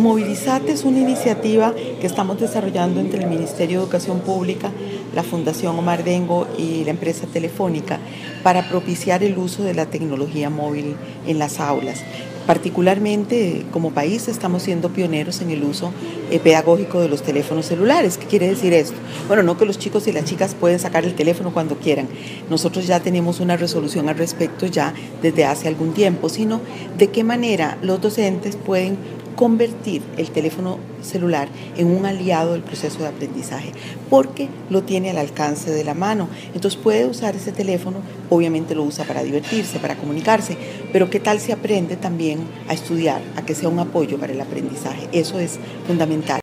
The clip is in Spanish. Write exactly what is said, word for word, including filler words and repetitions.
Movilizate es una iniciativa que estamos desarrollando entre el Ministerio de Educación Pública, la Fundación Omar Dengo y la empresa Telefónica para propiciar el uso de la tecnología móvil en las aulas. Particularmente, como país, estamos siendo pioneros en el uso eh, pedagógico de los teléfonos celulares. ¿Qué quiere decir esto? Bueno, no que los chicos y las chicas pueden sacar el teléfono cuando quieran. Nosotros ya tenemos una resolución al respecto ya desde hace algún tiempo, sino de qué manera los docentes pueden convertir el teléfono celular en un aliado del proceso de aprendizaje, porque lo tiene al alcance de la mano. Entonces puede usar ese teléfono, obviamente lo usa para divertirse, para comunicarse, pero ¿qué tal si aprende también a estudiar, a que sea un apoyo para el aprendizaje? Eso es fundamental.